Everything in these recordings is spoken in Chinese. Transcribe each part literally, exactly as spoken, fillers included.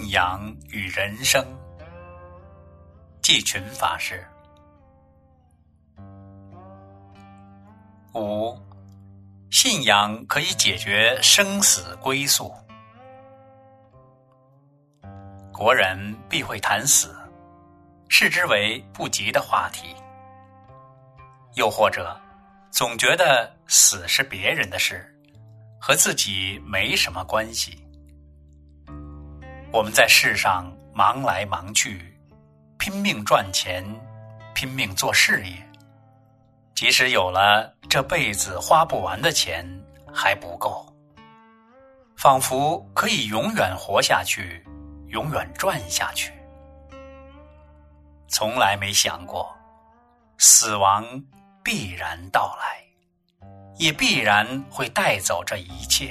信仰与人生，季群法师。五，信仰可以解决生死归宿。国人避讳谈死，视之为不吉的话题，又或者总觉得死是别人的事，和自己没什么关系。我们在世上忙来忙去，拼命赚钱，拼命做事业，即使有了这辈子花不完的钱还不够，仿佛可以永远活下去，永远赚下去。从来没想过死亡必然到来，也必然会带走这一切。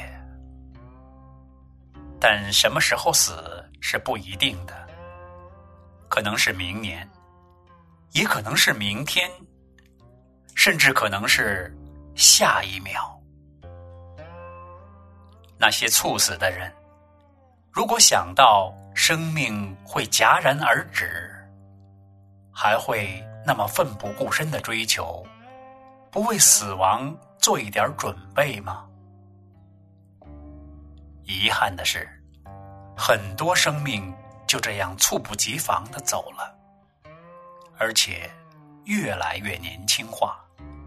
但什么时候死是不一定的，可能是明年，也可能是明天，甚至可能是下一秒。那些猝死的人，如果想到生命会戛然而止，还会那么奋不顾身的追求，不为死亡做一点准备吗？遗憾的是，很多生命就这样猝不及防地走了，而且越来越年轻化。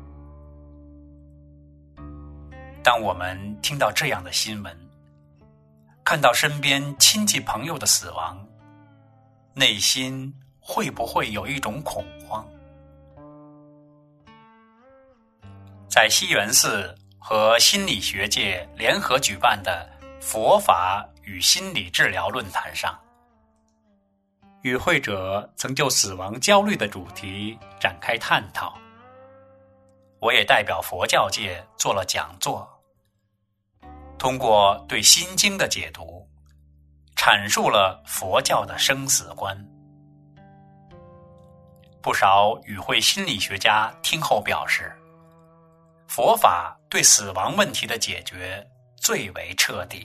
当我们听到这样的新闻，看到身边亲戚朋友的死亡，内心会不会有一种恐慌？在西园寺和心理学界联合举办的佛法与心理治疗论坛上，与会者曾就死亡焦虑的主题展开探讨。我也代表佛教界做了讲座，通过对心经的解读，阐述了佛教的生死观。不少与会心理学家听后表示，佛法对死亡问题的解决最为彻底。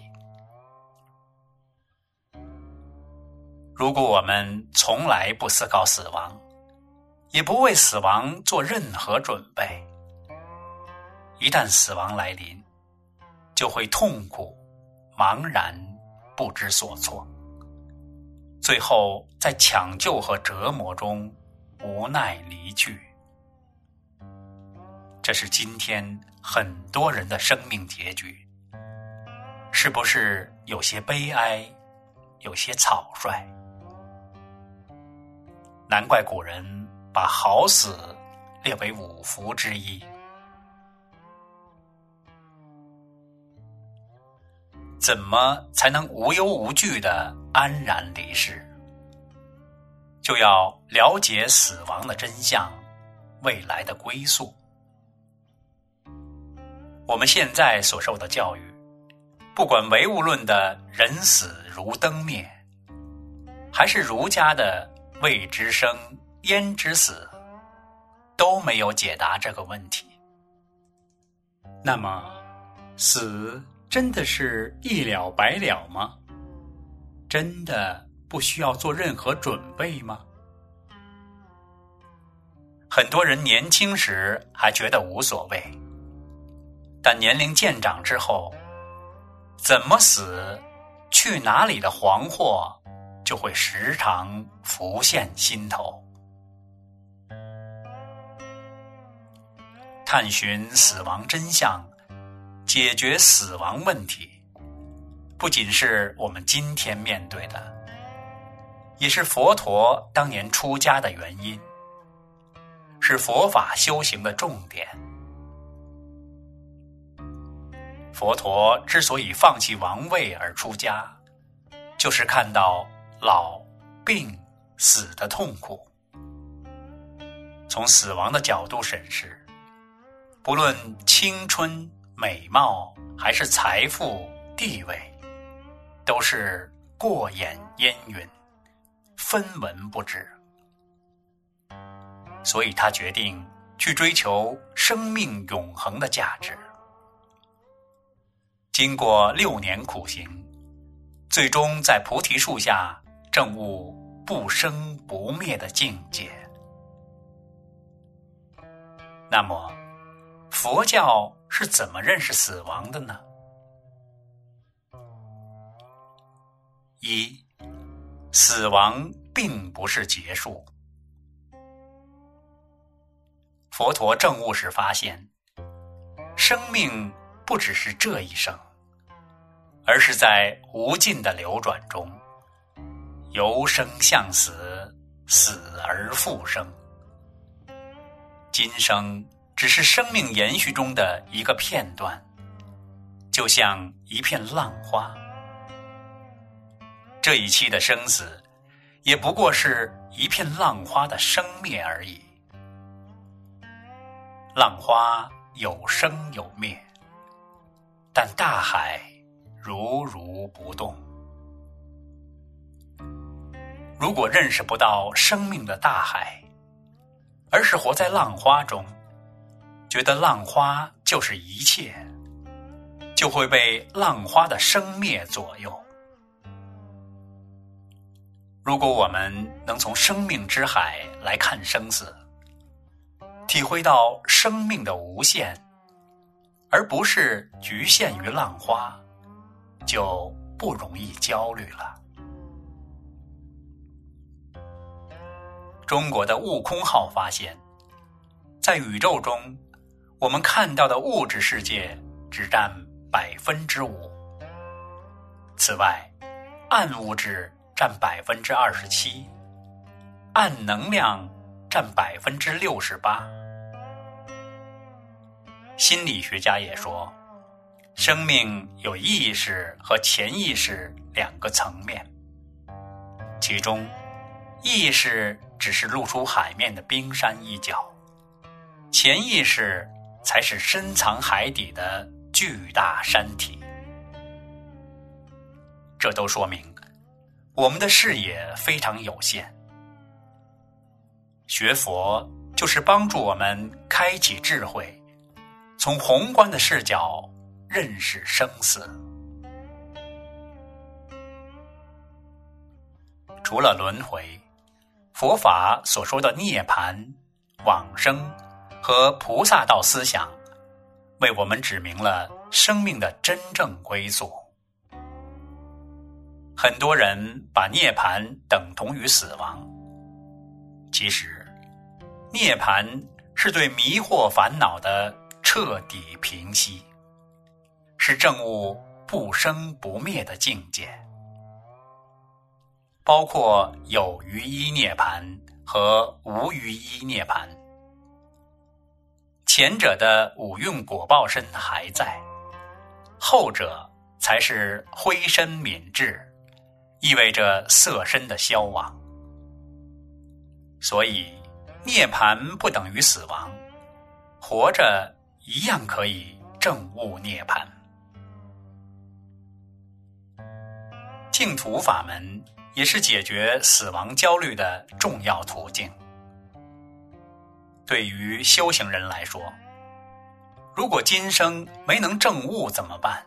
如果我们从来不思考死亡，也不为死亡做任何准备，一旦死亡来临，就会痛苦、茫然、不知所措，最后在抢救和折磨中无奈离去。这是今天很多人的生命结局，是不是有些悲哀，有些草率？难怪古人把好死列为五福之一。怎么才能无忧无惧地安然离世？就要了解死亡的真相，未来的归宿。我们现在所受的教育，不管唯物论的人死如灯灭，还是儒家的未知生焉知死，都没有解答这个问题。那么，死真的是一了百了吗？真的不需要做任何准备吗？很多人年轻时还觉得无所谓，但年龄渐长之后，怎么死，去哪里的惶惑就会时常浮现心头。探寻死亡真相，解决死亡问题，不仅是我们今天面对的，也是佛陀当年出家的原因，是佛法修行的重点。佛陀之所以放弃王位而出家，就是看到老、病、死的痛苦。从死亡的角度审视，不论青春、美貌还是财富、地位，都是过眼烟云，分文不值。所以他决定去追求生命永恒的价值。经过六年苦行， 最终在菩提树下证悟不生不灭的境界。那么，佛教是怎么认识死亡的呢？一，死亡并不是结束。佛陀证悟时发现，生命不只是这一生，而是在无尽的流转中，由生向死，死而复生。今生只是生命延续中的一个片段，就像一片浪花。这一期的生死，也不过是一片浪花的生灭而已。浪花有生有灭，但大海如如不动。如果认识不到生命的大海，而是活在浪花中，觉得浪花就是一切，就会被浪花的生灭左右。如果我们能从生命之海来看生死，体会到生命的无限，而不是局限于浪花，就不容易焦虑了。中国的悟空号发现，在宇宙中，我们看到的物质世界只占百分之五。此外，暗物质占百分之二十七，暗能量占百分之六十八。心理学家也说，生命有意识和潜意识两个层面，其中意识只是露出海面的冰山一角，潜意识才是深藏海底的巨大山体。这都说明我们的视野非常有限。学佛就是帮助我们开启智慧，从宏观的视角认识生死。除了轮回，佛法所说的涅槃、往生和菩萨道思想，为我们指明了生命的真正归宿。很多人把涅槃等同于死亡，其实涅槃是对迷惑烦恼的彻底平息，是证悟不生不灭的境界，包括有余依涅槃和无余依涅槃。前者的五蕴果报身还在，后者才是灰身泯至，意味着色身的消亡。所以涅槃不等于死亡，活着一样可以证悟涅槃。净土法门也是解决死亡焦虑的重要途径。对于修行人来说，如果今生没能证悟怎么办？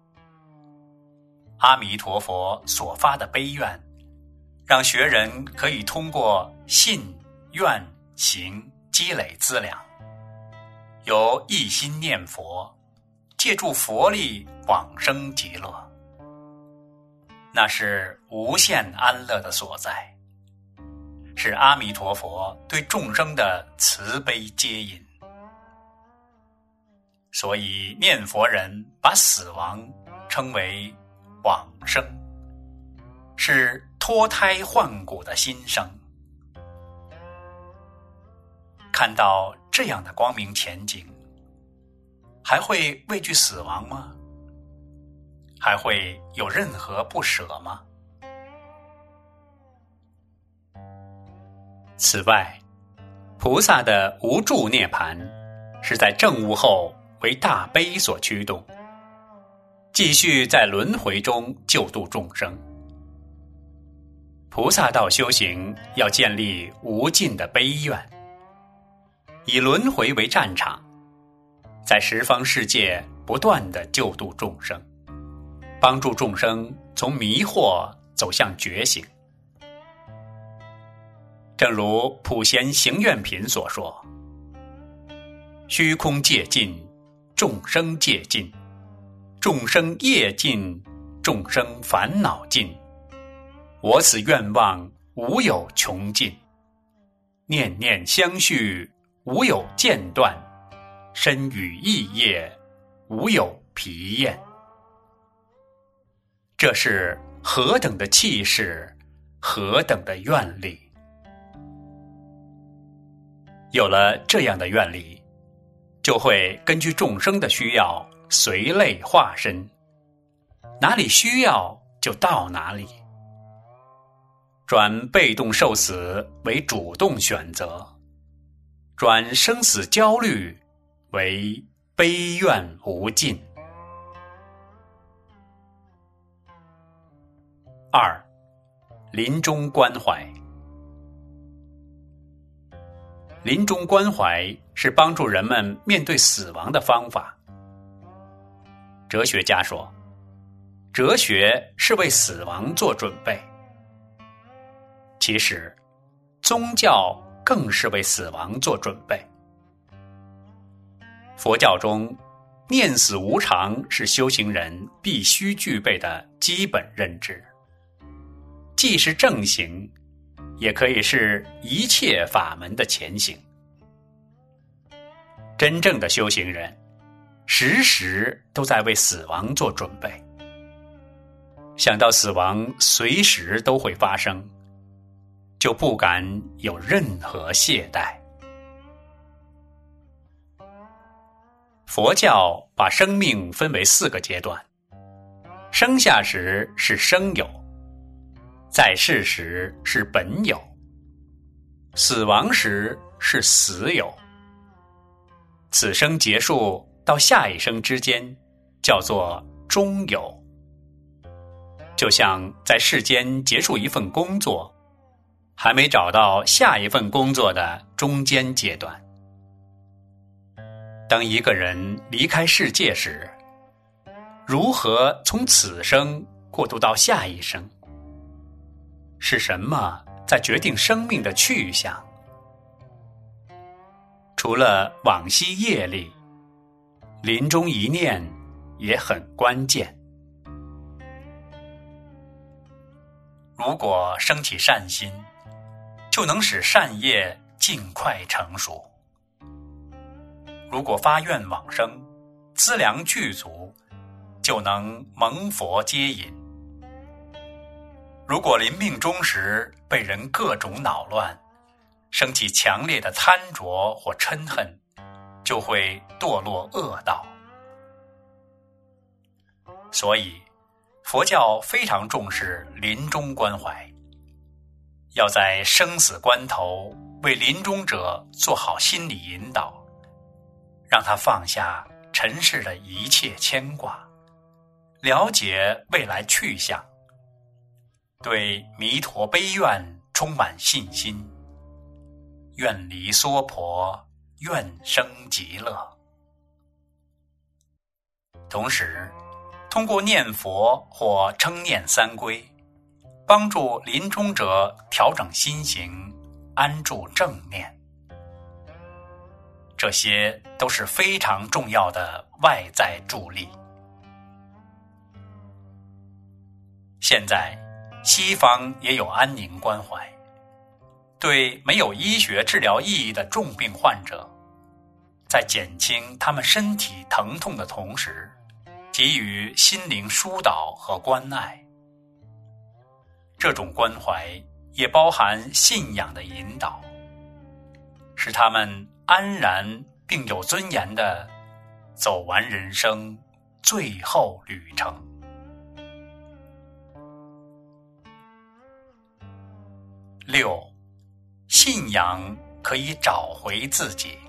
阿弥陀佛所发的悲愿，让学人可以通过信、愿、行积累资粮，由一心念佛，借助佛力往生极乐，那是无限安乐的所在，是阿弥陀佛对众生的慈悲接引。所以念佛人把死亡称为往生，是脱胎换骨的新生。看到这样的光明前景，还会畏惧死亡吗？还会有任何不舍吗？此外，菩萨的无住涅槃是在证悟后为大悲所驱动，继续在轮回中救度众生。菩萨道修行要建立无尽的悲愿，以轮回为战场，在十方世界不断地救度众生。 帮助众生从迷惑走向觉醒。正如普贤行愿品所说，虚空界尽，众生界尽，众生业尽，众生烦恼尽，我此愿望无有穷尽，念念相续无有间断，身语意业无有疲厌。这是何等的气势，何等的愿力！有了这样的愿力，就会根据众生的需要随类化身，哪里需要就到哪里，转被动受死为主动选择，转生死焦虑为悲愿无尽。二，临终关怀。临终关怀是帮助人们面对死亡的方法。哲学家说，哲学是为死亡做准备。其实，宗教更是为死亡做准备。佛教中，念死无常是修行人必须具备的基本认知，既是正行，也可以是一切法门的前行。真正的修行人，时时都在为死亡做准备。想到死亡随时都会发生，就不敢有任何懈怠。佛教把生命分为四个阶段：生下时是生有，在世时是本有，死亡时是死有。此生结束到下一生之间，叫做中有。就像在世间结束一份工作，还没找到下一份工作的中间阶段。当一个人离开世界时，如何从此生过渡到下一生？是什么在决定生命的去向？除了往昔业力，临终一念也很关键。如果升起善心，就能使善业尽快成熟。如果发愿往生，资粮具足，就能蒙佛接引。如果临命终时被人各种恼乱，升起强烈的贪着或嗔恨，就会堕落恶道。所以佛教非常重视临终关怀，要在生死关头为临终者做好心理引导，让他放下尘世的一切牵挂，了解未来去向，对弥陀悲愿充满信心，愿离娑婆，愿生极乐。同时，通过念佛或称念三皈，帮助临终者调整心行，安住正念。这些都是非常重要的外在助力。现在，西方也有安宁关怀，对没有医学治疗意义的重病患者，在减轻他们身体疼痛的同时，给予心灵疏导和关爱。这种关怀也包含信仰的引导，使他们安然并有尊严地走完人生最后旅程。六，信仰可以找回自己。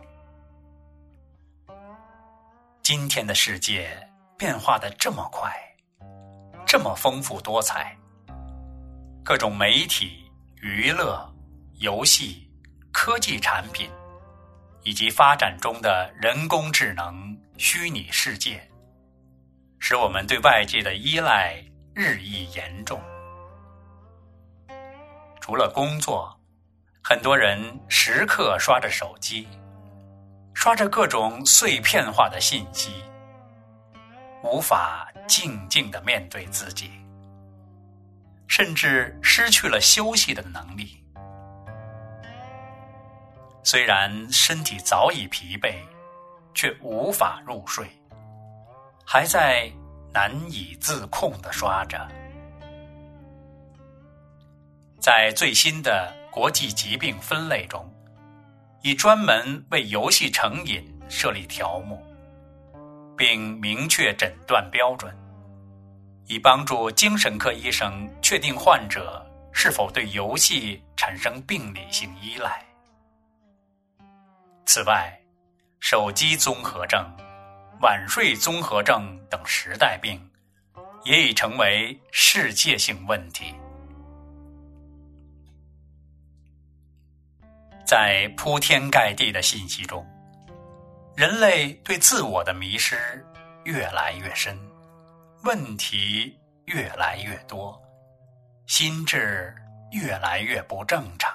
今天的世界变化得这么快，这么丰富多彩，各种媒体、娱乐、游戏、科技产品，以及发展中的人工智能、虚拟世界， 使我们对外界的依赖日益严重。除了工作，很多人时刻刷着手机，刷着各种碎片化的信息，无法静静地面对自己，甚至失去了休息的能力。虽然身体早已疲惫，却无法入睡，还在难以自控地刷着。在最新的国际疾病分类中，已专门为游戏成瘾设立条目，并明确诊断标准，以帮助精神科医生确定患者是否对游戏产生病理性依赖。此外，手机综合症、晚睡综合症等时代病也已成为世界性问题。在铺天盖地的信息中，人类对自我的迷失越来越深，问题越来越多，心智越来越不正常。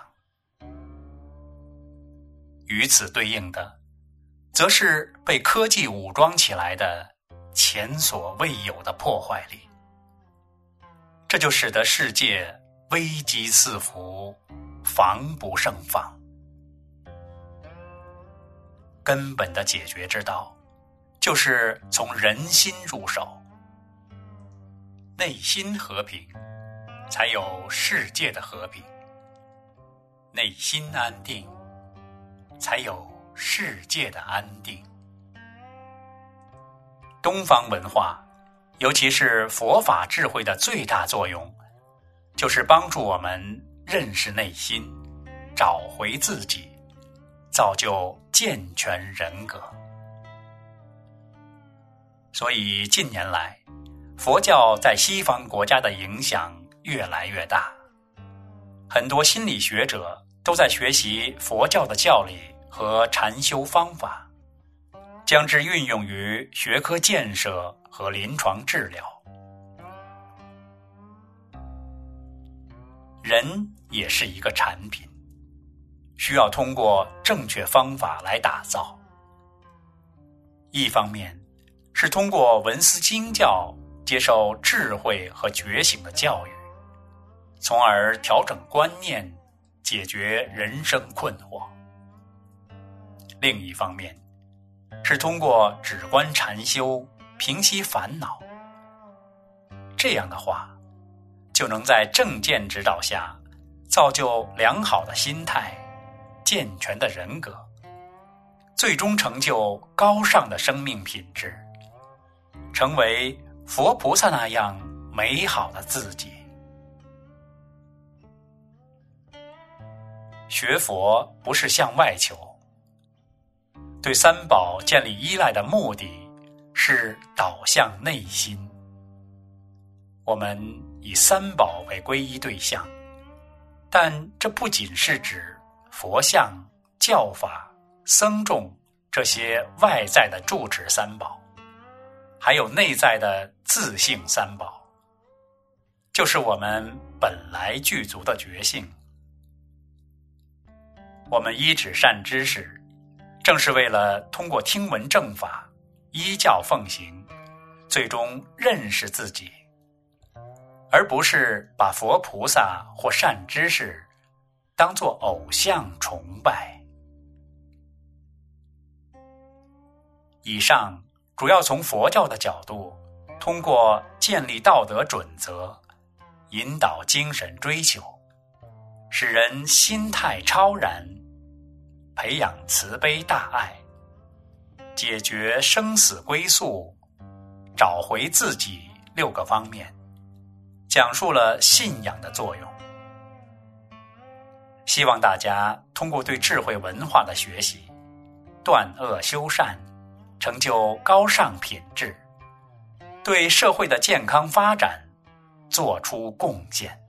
与此对应的，则是被科技武装起来的前所未有的破坏力。这就使得世界危机四伏，防不胜防。根本的解决之道，就是从人心入手。内心和平，才有世界的和平；内心安定，才有世界的安定。东方文化，尤其是佛法智慧的最大作用，就是帮助我们认识内心，找回自己，造就健全人格。所以近年来，佛教在西方国家的影响越来越大，很多心理学者都在学习佛教的教理和禅修方法，将之运用于学科建设和临床治疗。人也是一个产品，需要通过正确方法来打造。一方面是通过闻思经教接受智慧和觉醒的教育，从而调整观念，解决人生困惑。另一方面是通过止观禅修平息烦恼。这样的话，就能在正见指导下造就良好的心态，健全的人格，最终成就高尚的生命品质，成为佛菩萨那样美好的自己。学佛不是向外求，对三宝建立依赖的目的是导向内心。我们以三宝为皈依对象，但这不仅是指佛像、教法、僧众这些外在的住持三宝，还有内在的自性三宝，就是我们本来具足的觉性。我们依止善知识，正是为了通过听闻正法，依教奉行，最终认识自己，而不是把佛菩萨或善知识当作偶像崇拜。以上主要从佛教的角度，通过建立道德准则，引导精神追求，使人心态超然，培养慈悲大爱，解决生死归宿，找回自己六个方面，讲述了信仰的作用。希望大家通过对智慧文化的学习，断恶修善，成就高尚品质，对社会的健康发展做出贡献。